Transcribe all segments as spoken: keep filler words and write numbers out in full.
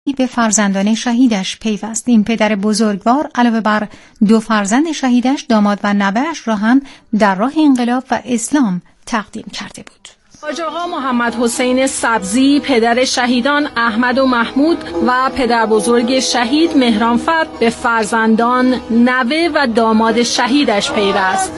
به فرزندان شهیدش پیوست. این پدر بزرگوار علاوه بر دو فرزند شهیدش، داماد و نوه‌اش را هم در راه انقلاب و اسلام تقدیم کرده بود. حاج آقا محمد حسین سبزی پدر شهیدان احمد و محمود و پدر بزرگ شهید مهرانفر به فرزندان، نوه و داماد شهیدش پیوست.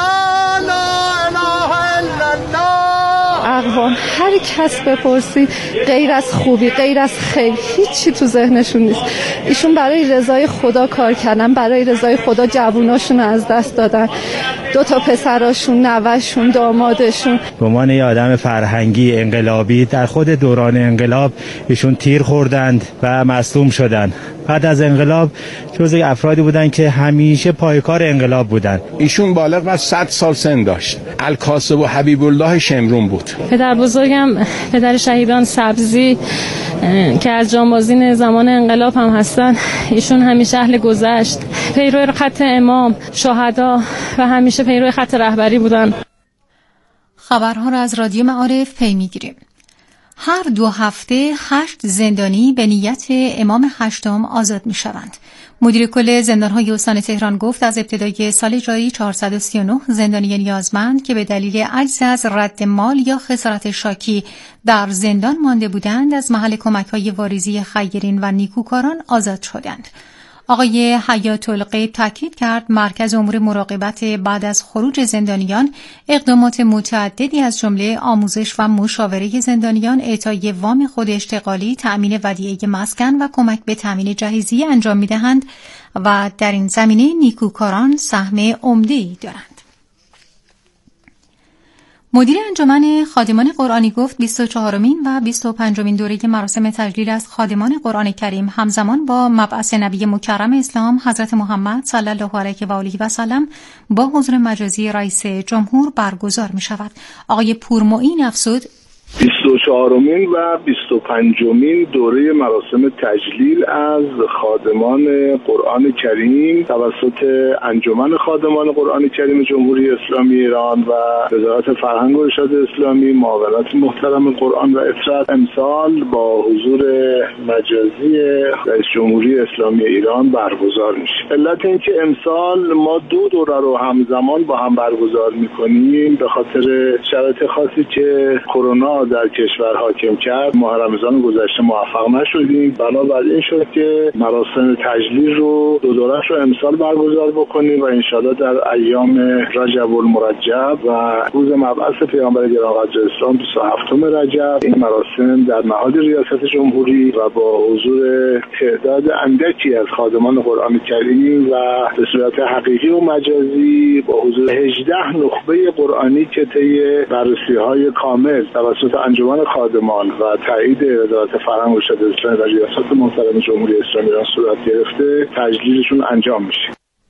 اقوام هر کس بپرسی غیر از خوبی، غیر از خیر، هیچی تو ذهنشون نیست. ایشون برای رضای خدا کار کردن، برای رضای خدا جووناشون از دست دادن، دو تا پسراشون، نوهشون، دامادشون. به عنوان یه آدم فرهنگی انقلابی در خود دوران انقلاب ایشون تیر خوردند و مصدوم شدند. بعد از انقلاب جزو افرادی بودن که همیشه پایکار انقلاب بودن. ایشون بالغ بر صد سال سن داشت. الکاسب و حبیب الله شمرون بود. پدر بزرگم پدر شهیدان سبزی که از جانبازین زمان انقلاب هم هستن، ایشون همیشه اهل گذشت، پیرو خط امام، شهدا و همیشه پیرو خط رهبری بودن. خبرها را از رادیو معارف پی میگیریم. هر دو هفته هشت زندانی به نیت امام هشتم آزاد می شوند. مدیر کل زندان‌های استان تهران گفت از ابتدای سال جاری چهارصد و سی و نه زندانی نیازمند که به دلیل عجز از رد مال یا خسارت شاکی در زندان مانده بودند از محل کمک‌های واریزی خیرین و نیکوکاران آزاد شدند. آقای حیات الغیب تاکید کرد مرکز امور مراقبت بعد از خروج زندانیان اقدامات متعددی از جمله آموزش و مشاوره زندانیان، اعطای وام خود اشتغالی، تأمین ودیعه مسکن و کمک به تأمین جهیزیه انجام می‌دهند و در این زمینه نیکوکاران سهم عمده‌ای دارند. مدیر انجمن خادمان قرآنی گفت بیست و چهارمین و بیست و پنجمین دوره مراسم تجلیل از خادمان قرآن کریم همزمان با مبعث نبی مکرم اسلام حضرت محمد صلی الله علیه و آله و سلم با حضور مجازی رئیس جمهور برگزار می شود. آقای پورمعین افزود بیست و چهارمین و بیست و پنجمین دوره مراسم تجلیل از خادمان قرآن کریم توسط انجمن خادمان قرآن کریم جمهوری اسلامی ایران و وزارت فرهنگ و ارشاد اسلامی، معاونت محترم قرآن و اطراد امسال با حضور مجازی رئیس جمهوری اسلامی ایران برگزار میشه. علت این که امسال ما دو دوره رو همزمان با هم برگزار میکنیم به خاطر شرایط خاصی که کرونا در کشور حاکم کرد. ماه رمضان گذشته موفق نشدیم، بنابراین شد که مراسم تجلیل رو دو دورش رو امسال برگزار بکنیم و انشاءالله در ایام رجب المرجب و روز مبعث پیامبر گرامی‌قدر اسلام بیست و هفتم رجب این مراسم در نهاد ریاست جمهوری و با حضور تعداد اندکی از خادمان قرآن کریم و به صورت حقیقی و مجازی با حضور هجده نخبه قرآنی که طی بررسی‌های کامل توسط انجمن خادمان و تایید وزارت فرهنگ و ارشاد اسلامی و ریاست محترم جمهوری اسلامی ایران صورت گرفته تجلیلشون انجام میشه.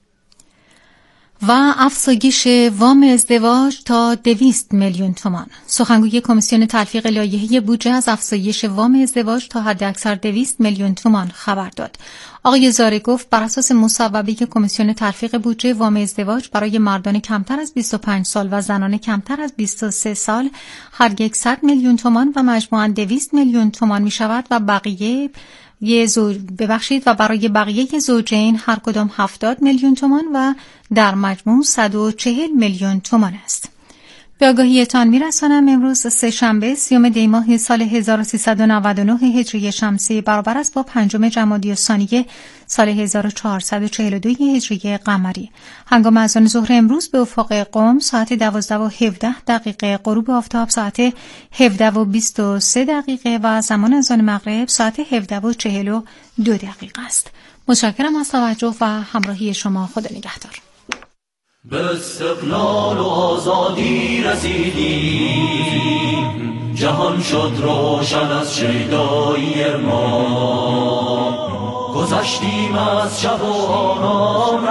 و افزایش وام ازدواج تا دویست میلیون تومان. سخنگوی کمیسیون تلفیق لایحه بودجه از افزایش وام ازدواج تا حداکثر دویست میلیون تومان خبر داد. آقای زاره گفت بر اساس مصوبه‌ای که کمیسیون تلفیق بودجه وام ازدواج برای مردان کمتر از بیست و پنج سال و زنان کمتر از بیست و سه سال هر یک صد میلیون تومان و مجموعاً دویست میلیون تومان می شود و بقیه یه زوج ببخشید و برای بقیه زوجین هر کدام هفتاد میلیون تومان و در مجموع صد و چهل میلیون تومان است. به آگاهیتان میرسانم امروز سه شنبه سیوم دی ماه سال هزار و سیصد و نود و نه هجری شمسی برابر است با پنجم جمادی الثانی سال هزار و چهارصد و چهل و دو هجری قمری. هنگام اذان ظهر امروز به افق قم ساعت دوازده و هفده دقیقه، غروب آفتاب ساعت هفده و بیست و سه دقیقه و زمان اذان مغرب ساعت هفده و چهل و دو دقیقه است. متشکرم از توجه و همراهی شما. خدا نگهدار. به استقلال و آزادی رسیدیم، جهان شد روشن از شیدایی ما، گذشتیم از شب و آرام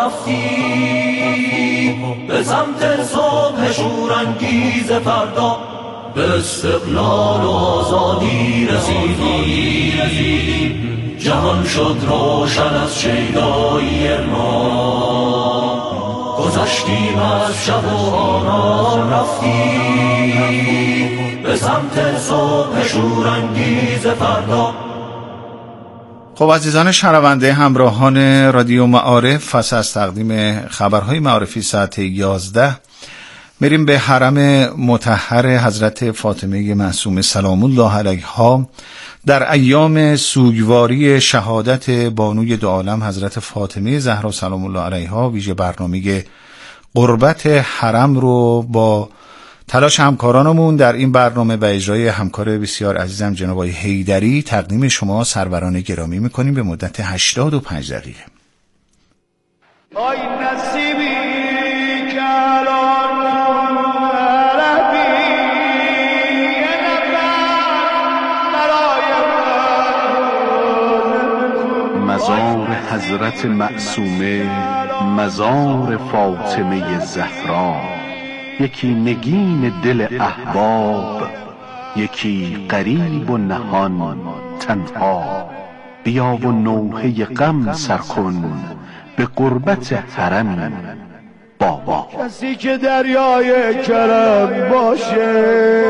رفتیم به سمت صبح شورانگیز فردا. به استقلال و آزادی رسیدیم، جهان شد روشن از شیدایی ما، گذشتیم از شب و آرام رفتیم به سمت صبح شورانگیز فردا. خب عزیزان شنونده همراهان رادیو معارف، پس از تقدیم خبرهای معارفی ساعت یازده میریم به حرم مطهر حضرت فاطمه معصومه سلام الله علیها در ایام سوگواری شهادت بانوی دو عالم حضرت فاطمه زهرا سلام الله علیها. ویژه برنامه قربت حرم رو با تلاش همکارانمون در این برنامه و اجرای همکار بسیار عزیزم جناب آقای حیدری تقدیم شما سروران گرامی میکنیم به مدت هشتاد و پنج دقیقه. آی نصیبی کلان عربی مزار حضرت معصومه، مزار فاطمه زهرا، یکی نگین دل احباب، یکی غریب و نهان تنها. بیا و نوحه غم سر کن به قربت حرم بابا. کسی که دریای کرم باشه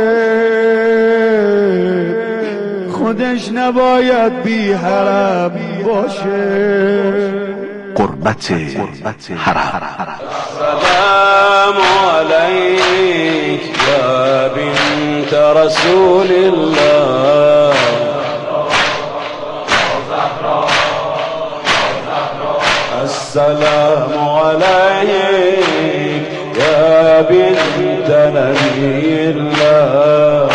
خودش نباید بی حرم باشه. قربت حرم. السلام علیک یا بنت رسول الله، السلام علیک یا بنت نبی الله،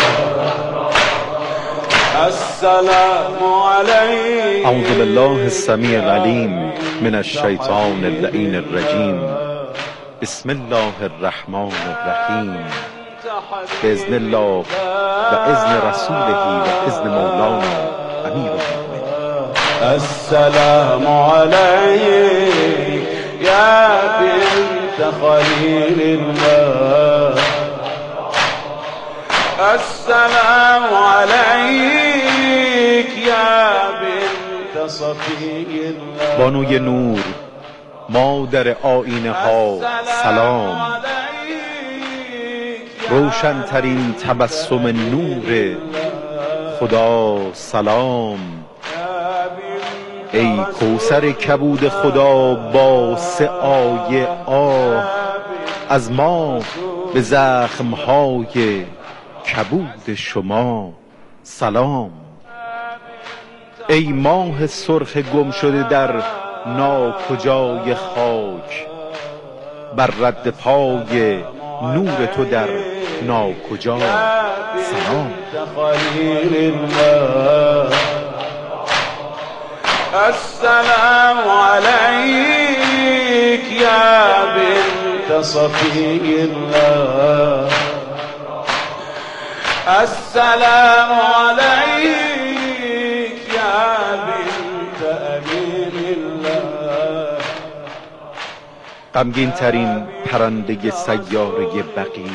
السلام علیک. اعوذ بالله السمیع العلیم من الشیطان اللعین الرجیم. بسم الله الرحمن الرحیم. باذن الله و اذن رسوله و اذن مولانا امیر المؤمنین. السلام علیک یا بنت خلیل الله، السلام علیک یا بنت صفی الله. بانوی نور، مادر آینه ها سلام. روشنترین تبسم نور خدا سلام. ای کوثر کبود خدا با سه آیه آه، از ما به زخمهای کبود شما سلام. ای ماه سرخ گم شده در ناکجای خاک، بر رد پای نور تو در ناکجا سلام. السلام علیک یا بنت صفی الله، السلام علیک یا بنت امین الله. غمگین ترین پرنده سیاره بقی،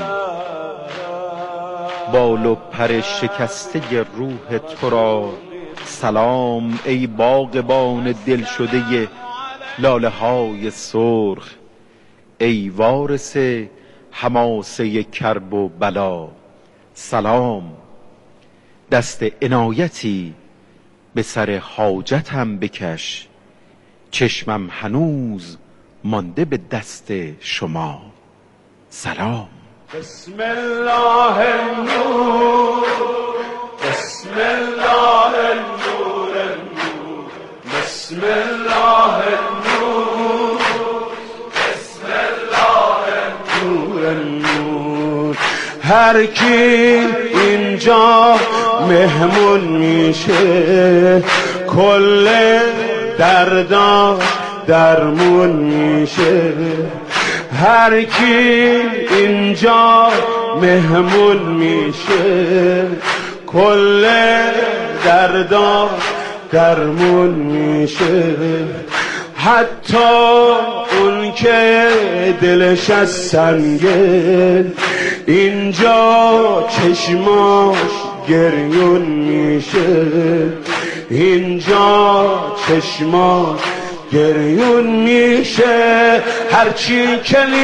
بال و پر شکسته روح تو را سلام. ای باغبان دل شده لاله های سرخ، ای وارث حماسه کرب و بلا سلام. دست عنایتی به سر حاجتم بکش، چشمم هنوز مانده به دست شما سلام. بسم الله النور، بسم الله النور النور، بسم الله النور، بسم الله النور النور. هر کی اینجا مهمون میشه کل دردا درمون میشه. هر کی اینجا مهمون میشه کل دردا درمون میشه. حتی اون که دلش از سنگه اینجا چشماش گریون میشه. اینجا چشماش گریون میشه. هرچی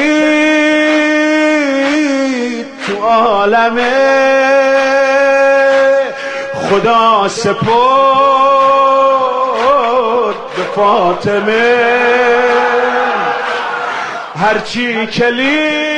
کلید تو عالمه خدا سپرد فاطمه هرچی کلید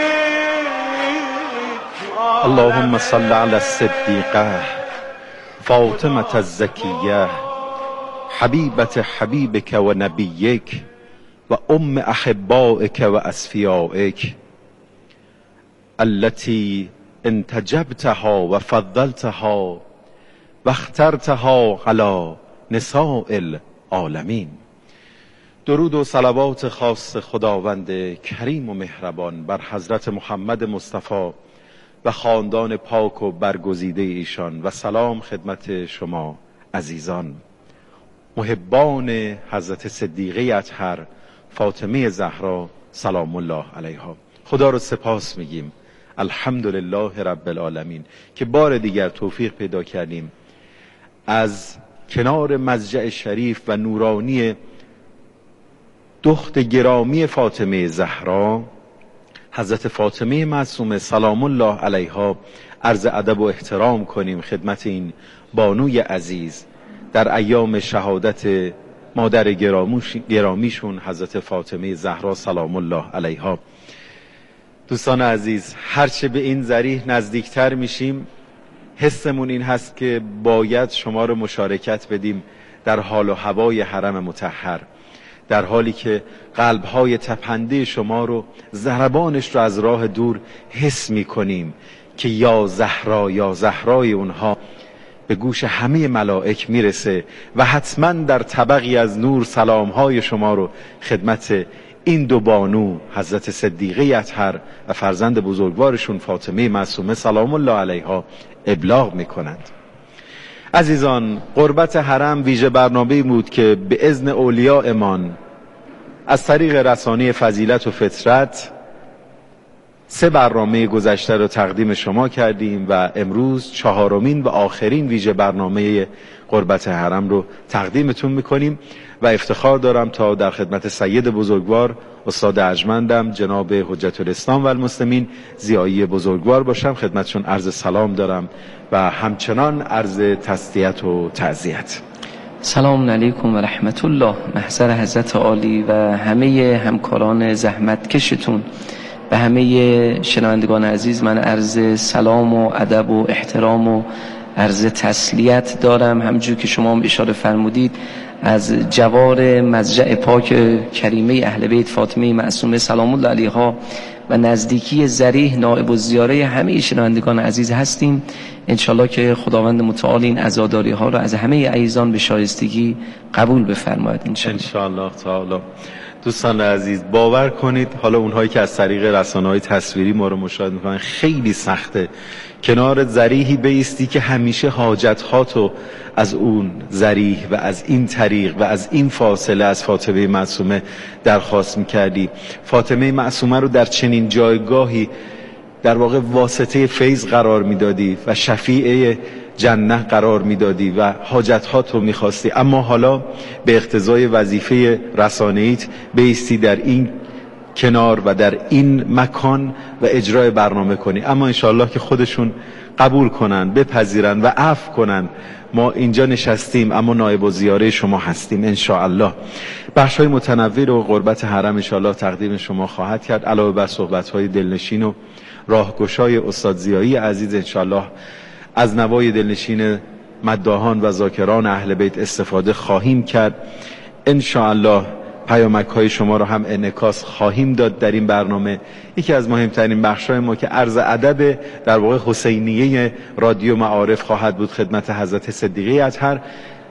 اللهم صل على الصدیقه فاطمة الزکیه حبیبت حبیبک و نبیک و ام احبائک و اصفیائک التي انتجبتها و فضلتها و اخترتها على نساء العالمین. درود و صلوات خاص خداوند کریم و مهربان بر حضرت محمد مصطفی و خاندان پاک و برگزیده ایشان و سلام خدمت شما عزیزان محبان حضرت صدیقه اطهر فاطمه زهرا سلام الله علیها. خدا رو سپاس میگیم، الحمدلله رب العالمین، که بار دیگر توفیق پیدا کردیم از کنار مضجع شریف و نورانی دخت گرامی فاطمه زهرا حضرت فاطمه معصومه سلام الله علیها عرض ادب و احترام کنیم خدمت این بانوی عزیز در ایام شهادت مادر گرامیشون حضرت فاطمه زهرا سلام الله علیها. دوستان عزیز، هرچه به این ذریح نزدیکتر میشیم حسمون این هست که باید شما رو مشارکت بدیم در حال و هوای حرم مطهر، در حالی که قلب‌های تپنده شما رو ضربانش رو از راه دور حس می‌کنیم که یا زهرا یا زهرای اونها به گوش همه ملائک میرسه و حتما در طبقی از نور سلام‌های شما رو خدمت این دو بانو حضرت صدیقه اطهر و فرزند بزرگوارشون فاطمه معصومه سلام الله علیها ابلاغ میکنند. عزیزان، قربت حرم ویژه برنامه‌ای بود که به اذن اولیاءمان از طریق رسانه فضیلت و فطرت سه برنامه گذشته رو تقدیم شما کردیم و امروز چهارمین و آخرین ویژه برنامه قربت حرم رو تقدیمتون میکنیم و افتخار دارم تا در خدمت سید بزرگوار استاد ارجمندم جناب حجت الاسلام و المسلمین زیایی بزرگوار باشم. خدمتشون عرض سلام دارم و همچنان عرض تسلیت و تعزیت. سلام علیکم و رحمت الله. محضر حضرت عالی و همه همکاران زحمت کشتون و همه شنوندگان عزیز من عرض سلام و ادب و احترام و عرض تسلیت دارم. همونجور که شما هم اشاره فرمودید از جوار مضجع پاک کریمه اهل بیت فاطمه معصومه سلام الله علیها و نزدیکی ذریح نائب الزیاره همه شنوندگان عزیز هستیم. انشالله که خداوند متعال این عزاداری ها را از همه عزیزان به شایستگی قبول بفرماید انشالله. انشالله تعالی. دوستان عزیز، باور کنید حالا اونهایی که از طریق رسانه‌های تصویری ما رو مشاهده میکنن خیلی سخته کنار ذریحی بایستی که همیشه حاجت‌هاتو از اون ذریح و از این طریق و از این فاصله از فاطمه معصومه درخواست میکردی. فاطمه معصومه رو در چنین جایگاهی در واقع واسطه فیض قرار میدادی و شفیع جنه قرار میدادی و حاجت‌هاتو میخواستی، اما حالا به اقتضای وظیفه رسانه‌ایت بایستی در این کنار و در این مکان و اجرای برنامه کنی. اما انشاءالله که خودشون قبول کنن، بپذیرن و عفو کنن. ما اینجا نشستیم اما نایب الزیاره شما هستیم انشاءالله. بخش‌های متنوع و قربت حرم انشاءالله تقدیم شما خواهد کرد، علاوه بر صحبت‌های دلنشین و راهگشای استاد ضیایی عزیز. انشاءالله از نوای دلنشین مداحان و ذاکران اهل بیت استفاده خواهیم کرد. انشاءالله پیامک های شما رو هم انعکاس خواهیم داد در این برنامه. یکی از مهمترین بخش‌های ما که عرض ادب در واقع حسینیه رادیو معارف خواهد بود خدمت حضرت صدیقه اطهر،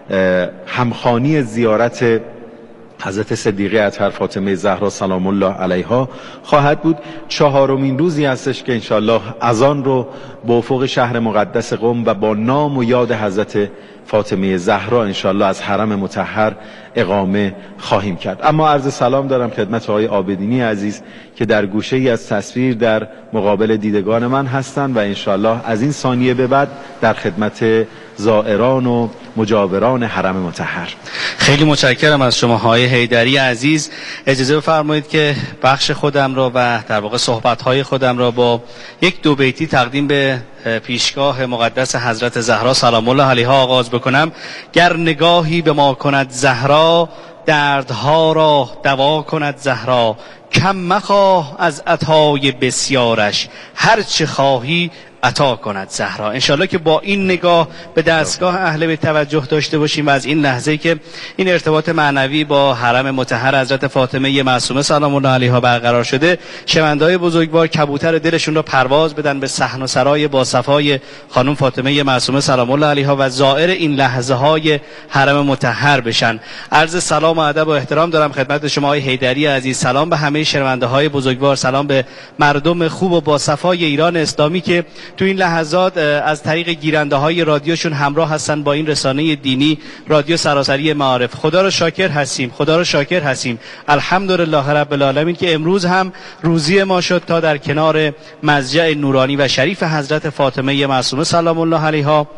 همخوانی زیارت حضرت صدیقه اطهر فاطمه زهرا سلام الله علیها خواهد بود. چهارمین روزی هستش که انشالله اذان رو با افق شهر مقدس قم و با نام و یاد حضرت فاطمه زهرا انشالله از حرم مطهر اقامه خواهیم کرد. اما عرض سلام دارم خدمت آقای عابدینی عزیز که در گوشه ای از تصویر در مقابل دیدگان من هستند و انشالله از این ثانیه به بعد در خدمت زائران و مجاوران حرم مطهر. خیلی متشکرم از شما های حیدری عزیز. اجازه بفرمایید که بخش خودم را و در واقع صحبت‌های خودم را با یک دو بیتی تقدیم به پیشگاه مقدس حضرت زهرا سلام الله علیها آغاز بکنم. گر نگاهی به ما کند زهرا، دردها را دوا کند زهرا. کم مخواه از عطای بسیارش، هر چه خواهی عطا کند زهرا. انشالله که با این نگاه به دستگاه اهل بیت توجه داشته باشیم و از این لحظه که این ارتباط معنوی با حرم مطهر حضرت فاطمه معصومه سلام الله علیها برقرار شده، شنونده‌های بزرگوار کبوتر دلشون رو پرواز بدن به صحن و سرای با صفای خانم فاطمه معصومه سلام الله علیها و زائر این لحظه های حرم مطهر بشن. عرض سلام و ادب و احترام دارم خدمت شما های حیدری عزیز. سلام به همه شنونده‌های بزرگوار، سلام به مردم خوب و با صفای ایران اسلامی که تو این لحظات از طریق گیرنده های رادیوشون همراه هستن با این رسانه دینی رادیو سراسری معارف. خدا رو شاکر هستیم، خدا رو شاکر هستیم. الحمدلله رب العالمین که امروز هم روزی ما شد تا در کنار مضجع نورانی و شریف حضرت فاطمه معصومه سلام الله علیها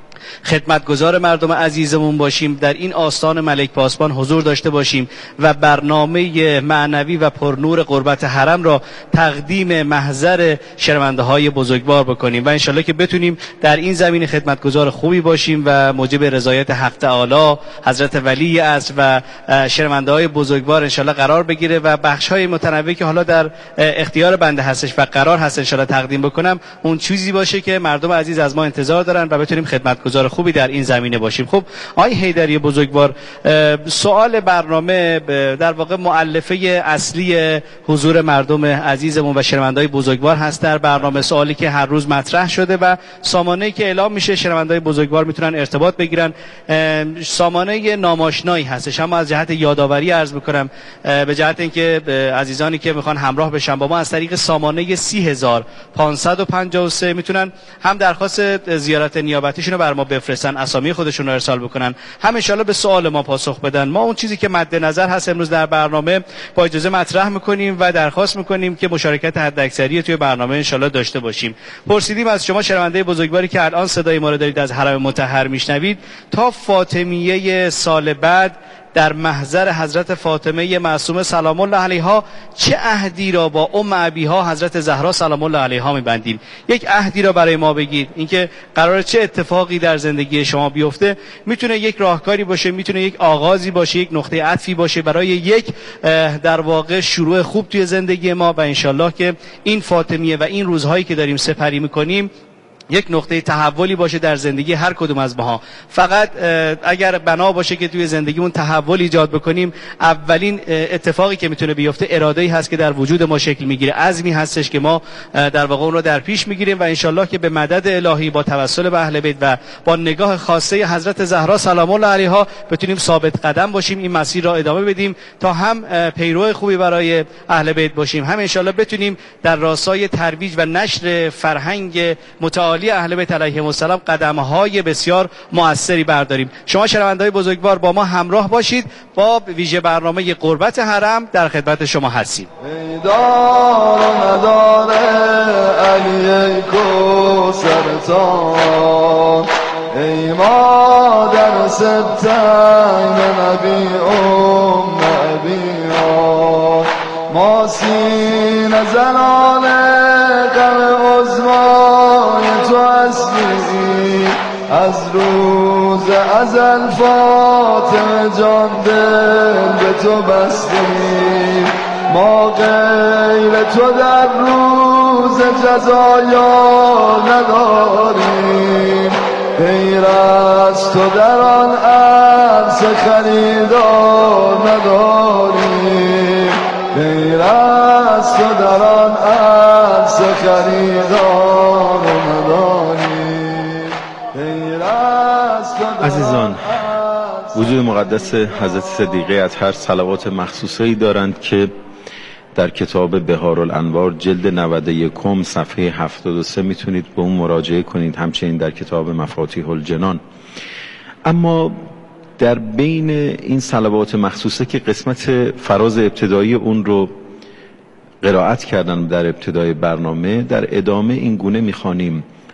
خدمتگزار مردم عزیزمون باشیم، در این آستان ملک پاسبان حضور داشته باشیم و برنامه معنوی و پرنور قربت حرم را تقدیم محضر شنونده‌های بزرگوار بکنیم و انشالله که بتونیم در این زمین خدمتگزار خوبی باشیم و موجب رضایت حق تعالی حضرت ولی عصر و شنونده‌های بزرگوار انشالله قرار بگیره و بخش‌های متنوعی که حالا در اختیار بنده هستش و قرار هست انشالله تقدیم بکنم اون چیزی باشه که مردم عزیز از ما انتظار دارن و بتونیم خدمتگزار خوبی در این زمینه باشیم. خب آقای حیدری بزرگوار، سوال برنامه در واقع مؤلفه اصلی حضور مردم عزیزمون و شنونده‌های بزرگوار هست در برنامه، سوالی که هر روز مطرح شده و سامانه‌ای که اعلام میشه شنونده‌های بزرگوار میتونن ارتباط بگیرن. سامانه ناماشنایی هستش، اما از جهت یادآوری عرض میکنم به جهت اینکه عزیزانی که میخوان همراه بشن با ما از طریق سامانه سی هزار پانصد و پنجاه و سه میتونن هم درخواست زیارت نیابتیشون رو بر ما بفرستن، اسامی خودشون رو ارسال بکنن، هم ان شاءالله به سوال ما پاسخ بدن. ما اون چیزی که مد نظر هست امروز در برنامه با اجازه مطرح میکنیم و درخواست میکنیم که مشارکت حداکثری توی برنامه ان شاءالله داشته باشیم. پرسیدیم از شما شنونده بزرگواری که الان صدای ما رو دارید از حرم مطهر میشنوید، تا فاطمیه سال بعد در محضر حضرت فاطمه معصومه سلام الله علیها چه عهدی را با ام ابیها حضرت زهرا سلام الله علیها می‌بندیم؟ یک عهدی را برای ما بگید، اینکه قراره چه اتفاقی در زندگی شما بیفته. میتونه یک راهکاری باشه، میتونه یک آغازی باشه، یک نقطه عطفی باشه برای یک در واقع شروع خوب توی زندگی ما و انشالله که این فاطمیه و این روزهایی که داریم سپری میکنیم یک نقطه تحولی باشه در زندگی هر کدوم از ماها. فقط اگر بنا باشه که توی زندگیمون تحول ایجاد بکنیم، اولین اتفاقی که میتونه بیفته اراده‌ای هست که در وجود ما شکل میگیره، عزمی هستش که ما در واقع اون رو در پیش میگیریم و انشالله که به مدد الهی با توسل به اهل بیت و با نگاه خاصه حضرت زهرا سلام الله علیها بتونیم ثابت قدم باشیم، این مسیر را ادامه بدیم تا هم پیرو خوبی برای اهل بیت باشیم، هم انشالله بتونیم در راستای ترویج و نشر فرهنگ متعالی اهل بیت علیهم السلام قدم‌های بسیار مؤثری برداریم. شما شنونده‌های بزرگوار با ما همراه باشید، با ویژه برنامه قربت حرم در خدمت شما هستیم. دار نداره علی کوثرتان، ای مادر ستین نبی ام ابیها، ما سینه زنان غم عظمای تو هستی، از روز ازل فاطمه جان دل به تو بستی، ما غیر تو در روز جزایا نداریم، غیر از تو در آن عرص خریدار نداریم، غیر از تو در آن عرص خریدار نداریم، غیر از تو در عزیزان، وجود مقدس حضرت صدیقه اطهر صلوات مخصوصی دارند که در کتاب بهارالانوار جلد نود و یک صفحه هفتاد و سه میتونید به اون مراجعه کنید، همچنین در کتاب مفاتیح الجنان. اما در بین این صلوات مخصوصه که قسمت فراز ابتدایی اون رو قرائت کردن در ابتدای برنامه، در ادامه این گونه میخوانیم: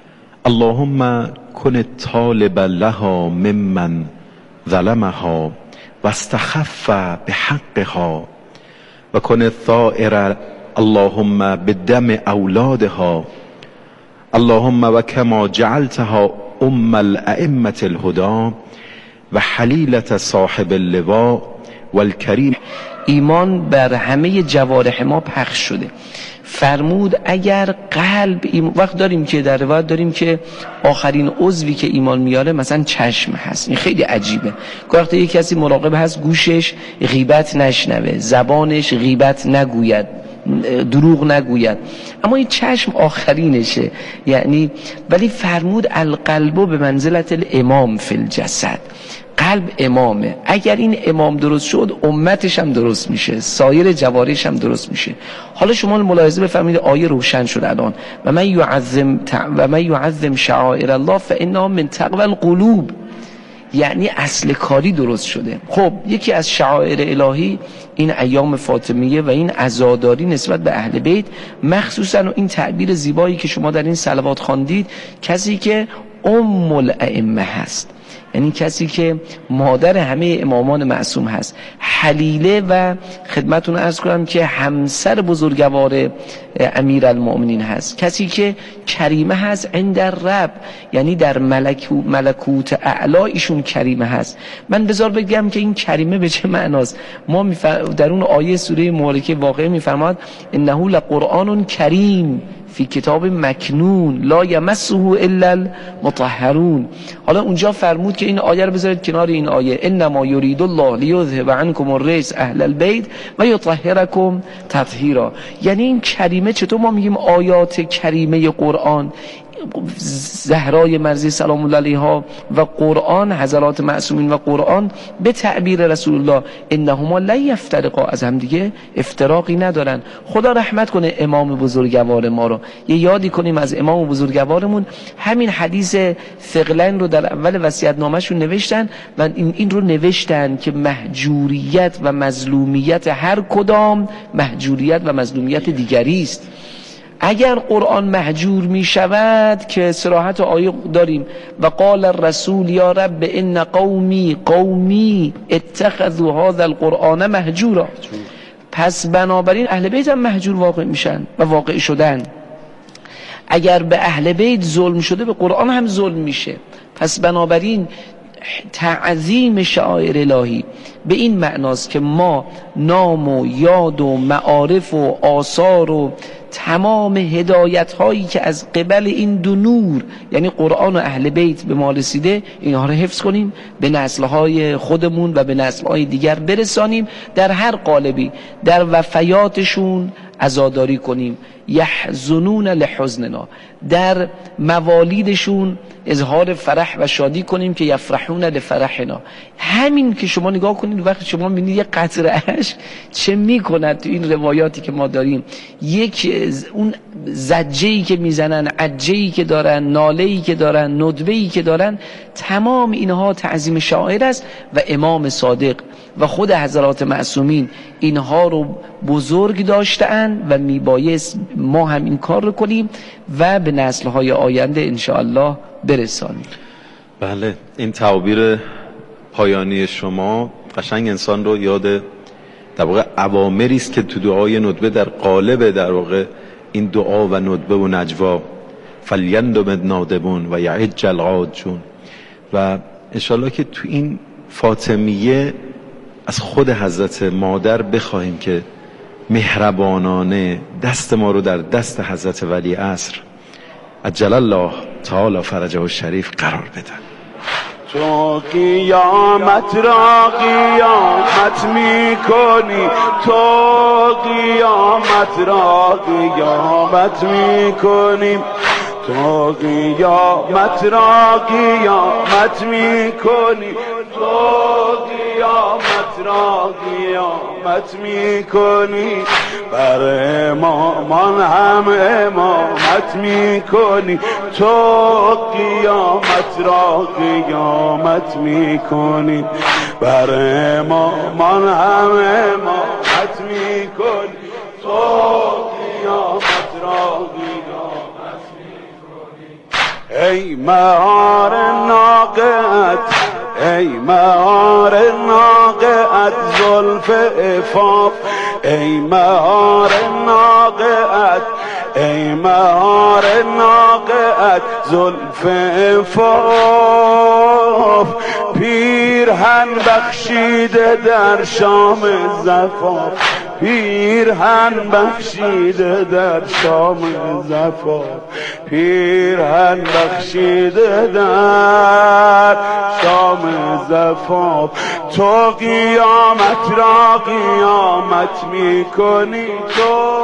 اللهم کن الطالب لها ممن ظلمها واستخف بحقها و کن الثائر اللهم بدم اولادها اللهم و کما جعلتها ام الائمه الهدى و حلیلة صاحب اللواء والکریم. ایمان بر همه جوارح ما پخش شده. فرمود اگر قلب ایمان... وقت داریم که در روایت داریم که آخرین عضوی که ایمان میاره مثلا چشم هست. این خیلی عجیبه. وقتی یک کسی مراقب هست گوشش غیبت نشنوه، زبانش غیبت نگوید، دروغ نگوید، اما این چشم آخرینشه. یعنی ولی فرمود القلب به منزلت الامام فی الجسد. قلب امامه. اگر این امام درست شد امتش هم درست میشه، سایر جوارحش هم درست میشه. حالا شما ملاحظه بفرمایید آیه روشن شد الان و من یعظم و من یعظم شعائر الله فانها من تقوی القلوب. یعنی اصل کاری درست شده. خب یکی از شعائر الهی این ایام فاطمیه و این عزاداری نسبت به اهل بیت، مخصوصا این تعبیر زیبایی که شما در این صلوات خواندید، کسی که ام الائمه هست، یعنی کسی که مادر همه امامان معصوم هست، حلیله و خدمتون عرض کنم که همسر بزرگوار امیرالمؤمنین هست، کسی که کریمه هست عند رب، یعنی در ملکو ملکوت اعلی ایشون کریمه هست. من بذار بگم که این کریمه به چه معناست. ما میفر... در اون آیه سوره مبارکه واقعه میفرماد انه لقرآن کریم فی کتاب مکنون لا یمسه الا المطهرون. حالا اونجا فرمود که این آیه رو بذارید کنار این آیه انما یرید الله لیذهب عنکم الرجس اهل البیت و یطهرکم تطهیرا. یعنی این کریمه، چطور ما میگیم آیات کریمه قرآن، زهرای مرضی سلام الله علیها و قرآن، حضرات معصومین و قرآن، به تعبیر رسول الله انهما لا یفترقا، از هم دیگه افتراقی ندارن. خدا رحمت کنه امام بزرگوار ما رو. یه یادی کنیم از امام بزرگوارمون، همین حدیث ثقلین رو در اول وصیت نامه‌شون نوشتن و این این رو نوشتن که مهجوریت و مظلومیت هر کدام مهجوریت و مظلومیت دیگری است. اگر قرآن مهجور می شود که صراحت آیه داریم و قال الرسول یا رب ان قومی قومی اتخذوا هذا القرآن مهجورا، پس بنابراین اهل بیت هم مهجور واقع میشن و واقع شدن. اگر به اهل بیت ظلم شده به قرآن هم ظلم میشه. پس بنابراین تعظیم شعائر الهی به این معناست که ما نام و یاد و معارف و آثار و تمام هدایت هایی که از قبل این دو نور یعنی قرآن و اهل بیت به ما رسیده، اینها رو حفظ کنیم، به نسل های خودمون و به نسل های دیگر برسانیم، در هر قالبی در وفیاتشون عزاداری کنیم، یحزنون لحزننا، در موالیدشون اظهار فرح و شادی کنیم که یفرحون لفرحنا. همین که شما نگاه کنید وقتی شما می‌بینید یه قطره اشک چه می‌کند تو این روایاتی که ما داریم، یک اون زجه‌ای که میزنن، عجه‌ای که دارن، ناله‌ای که دارن، ندبه‌ای که دارن، تمام اینها تعظیم شاعر است و امام صادق و خود حضرات معصومین اینها رو بزرگ داشتند و میبایست ما هم این کار رو کنیم و به نسل‌های آینده انشاءالله برسانیم. بله، این تعابیر پایانی شما قشنگ انسان رو یاد در واقع اوامری است که تو دعای ندبه در قالب در واقع این دعا و ندبه و نجوا فلیندم نادبون و یعج العاجون، و انشالله که تو این فاطمیه از خود حضرت مادر بخواهیم که مهربانانه دست ما رو در دست حضرت ولی عصر عجل الله تعالی فرجه الشریف قرار بدن. تو قیامت را قیامت می کنی، تو قیامت را قیامت می کنی، تو قیامت را قیامت می کنی، تو قیامت را قیامت می کنی، بر امامان هم امامت می کنی، تو قیامت را قیامت می کنی، بر امامان هم امامت می کنی، تو قیامت را قیامت می کنی. ای مهار ناقت ای مهار ناقت زلف عفاف ای مهار ناقت ای مهار ناقت زلف عفاف پیرهن بخشیده در شام زفاف پیرهن بخشیده در شام زفاف پیرهن بخشیده در شام زفاف تو قیامت را قیامت میکنی تو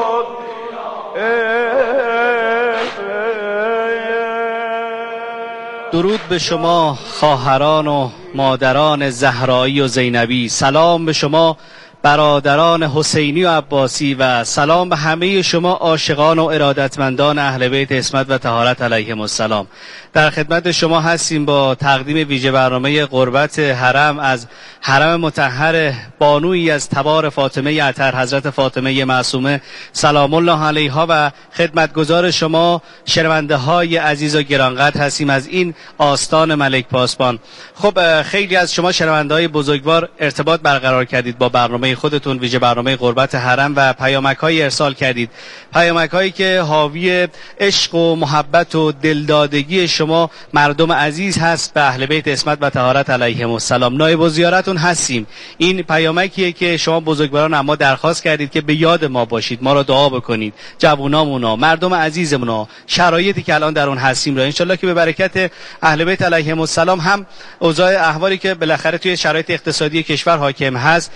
درود به شما خواهران و مادران زهرایی و زینبی، سلام به شما برادران حسینی و عباسی و سلام به همه شما عاشقان و ارادتمندان اهل بیت عصمت و طهارت علیهم السلام. در خدمت شما هستیم با تقدیم ویژه برنامه قربت حرم از حرم مطهر بانویی از تبار فاطمه اطهر حضرت فاطمه معصومه سلام الله علیها و خدمتگزار شما شنونده های عزیز و گرانقدر هستیم از این آستان ملک پاسبان. خب خیلی از شما شنونده های بزرگوار ارتباط برقرار کردید با برنامه خودتون، ویژه برنامه قربت حرم، و پیامک های ارسال کردید، پیامک هایی که حاوی عشق و محبت و دلدادگی شما مردم عزیز هست به اهل بیت عصمت و طهارت علیهم السلام. نایب الزیارتون هستیم. این پیامکیه که شما بزرگواران اما درخواست کردید که به یاد ما باشید، ما را دعا بکنید، جوونامونا، مردم عزیزمونا، شرایطی که الان در اون هستیم را انشالله که به برکت اهل بیت علیهم السلام هم اوضاع احوالی که بالاخره توی شرایط اقتصادی کشور حاکم هست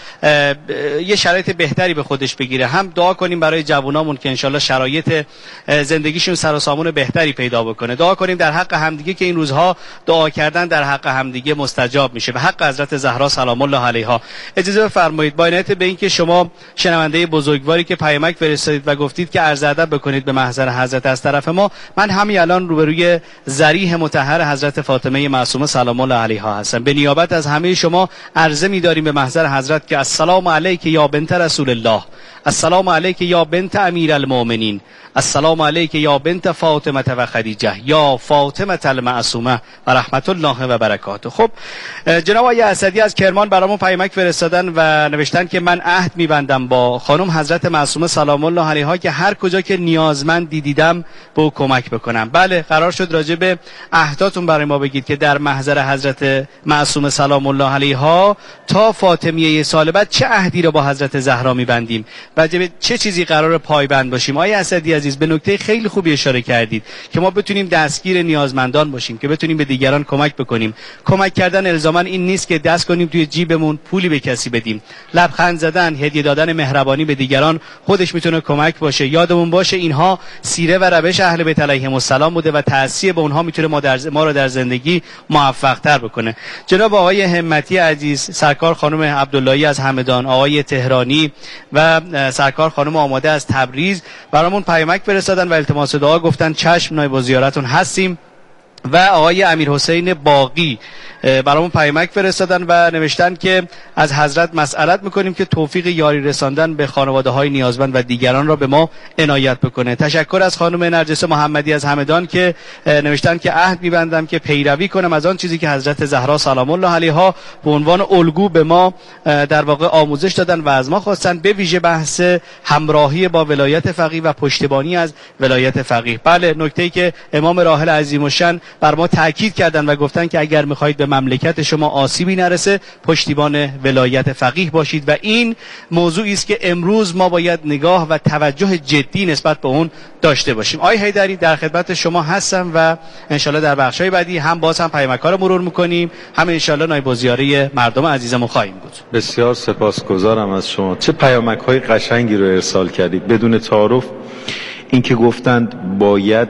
یه شرایط بهتری به خودش بگیره، هم دعا کنیم برای جوونامون که انشالله شرایط زندگیشون سر و سامون بهتری پیدا بکنه. دعا کنیم در حق همدیگه که این روزها دعا کردن در حق همدیگه مستجاب میشه. به حق حضرت زهرا سلام الله علیها اجازه بفرمایید با عنایت به اینکه شما شنونده بزرگواری که پیامک فرستادید و گفتید که عرض ادب بکنید به محضر حضرت از طرف ما، من همین الان روبروی ضریح مطهر حضرت فاطمه معصومه سلام الله علیها هستم. به نیابت از همه شما عرضه می‌داریم به محضر حضرت که السلام علیک یا بنت رسول الله، السلام علیک یا بنت امیر المؤمنین، السلام علیک یا بنت فاطمه و خدیجه یا فاطمه المعصومه و رحمت الله و برکاته. خب جناب آقای اسدی از کرمان برامون پیامک فرستادن و نوشتن که من عهد میبندم با خانم حضرت معصومه سلام الله علیها که هر کجا که نیازمند دیدم به او کمک بکنم. بله، قرار شد راجع به عهداتون برای ما بگید که در محضر حضرت معصومه سلام الله علیها تا فاطمیه سال بعد چه عهدی را با حضرت زهرا میبندیم و چه چیزی قرار پایبند باشیم. آقای اسدی عزیز به نکته خیلی خوبی اشاره کردید که ما بتونیم دستگیر نیازمندان باشیم، که بتونیم به دیگران کمک بکنیم. کمک کردن الزاما این نیست که دست کنیم توی جیبمون پولی به کسی بدیم. لبخند زدن، هدیه دادن، مهربانی به دیگران خودش میتونه کمک باشه. یادمون باشه اینها سیره و روش اهل بیت علیهم السلام بوده و تأثیر به اونها میتونه ما در ما رو در زندگی موفق تر بکنه. جناب آقای همتی عزیز، سرکار خانم عبداللهی از همدان، آقای تهرانی و سرکار خانم آماده از تبریز برامون پیامک فرستادن و التماس دعا گفتن چشم نایب الزیارتون هستیم. و آقای امیر حسین باقی برامون پیامک فرستادن و نوشتن که از حضرت مسئلت میکنیم که توفیق یاری رساندن به خانواده های نیازمند و دیگران را به ما عنایت بکنه. تشکر از خانم نرجس محمدی از همدان که نوشتن که عهد میبندم که پیروی کنم از آن چیزی که حضرت زهرا سلام الله علیها به عنوان الگو به ما در واقع آموزش دادن و از ما خواستن، به ویژه بحث همراهی با ولایت فقیه و پشتیبانی از ولایت فقیه. بله، نکته‌ای که امام راحل عظیم الشأن بر ما تاکید کردن و گفتن که اگر میخواهید به مملکت شما آسیبی نرسه پشتیبان ولایت فقیه باشید و این موضوعی است که امروز ما باید نگاه و توجه جدی نسبت به اون داشته باشیم. آقای حیدری در خدمت شما هستم و انشالله در بخشای بعدی هم باز هم پیامک‌ها رو مرور میکنیم، هم انشالله نایب الزیاره مردم عزیزمون خواهیم بود. بسیار سپاسگزارم از شما، چه پیامک‌های قشنگی رو ارسال کردید بدون تعارف. این که گفتند باید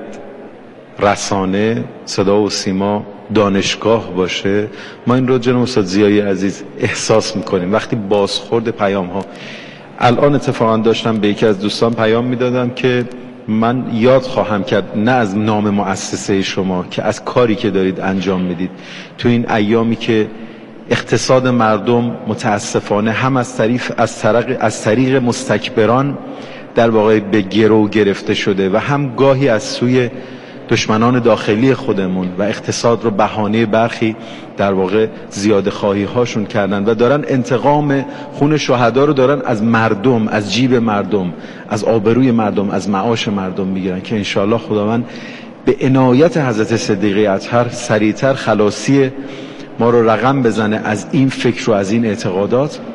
رسانه، صدا و سیما، دانشگاه باشه، ما این رو جناب استاد ضیایی عزیز احساس میکنیم وقتی بازخورد پیام ها. الان اتفاقا داشتم به یکی از دوستان پیام میدادم که من یاد خواهم کرد نه از نام مؤسسه شما که از کاری که دارید انجام میدید تو این ایامی که اقتصاد مردم متاسفانه هم از طریق از طریق از طریق مستکبران در واقع به گرو گرفته شده و هم گاهی از سوی دشمنان داخلی خودمون و اقتصاد رو بهانه برخی در واقع زیاده خواهی هاشون کردن و دارن انتقام خون شهدا رو دارن از مردم، از جیب مردم، از آبروی مردم، از معاش مردم میگیرن که انشالله خداوند به عنایت حضرت صدیقه اطهر سریعتر خلاصی ما رو رقم بزنه از این فکر و از این اعتقادات